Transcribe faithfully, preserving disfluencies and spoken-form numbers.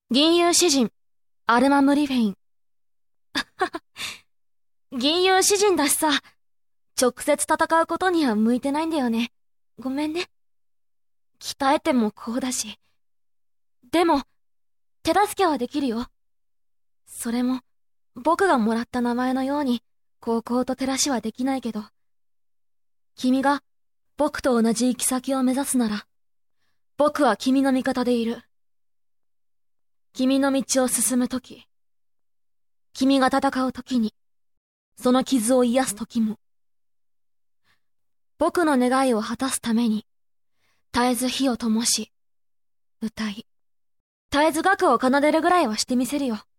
銀融詩人、アルマ・ムリフェイン。銀融詩人だしさ、直接戦うことには向いてないんだよね。ごめんね。鍛えてもこうだし。でも、手助けはできるよ。それも、僕がもらった名前のように、高校と照らしはできないけど。君が、僕と同じ行き先を目指すなら、僕は君の味方でいる。君の道を進むとき、君が戦うときに、その傷を癒すときも、僕の願いを果たすために、絶えず火を灯し、歌い、絶えず楽を奏でるぐらいはしてみせるよ。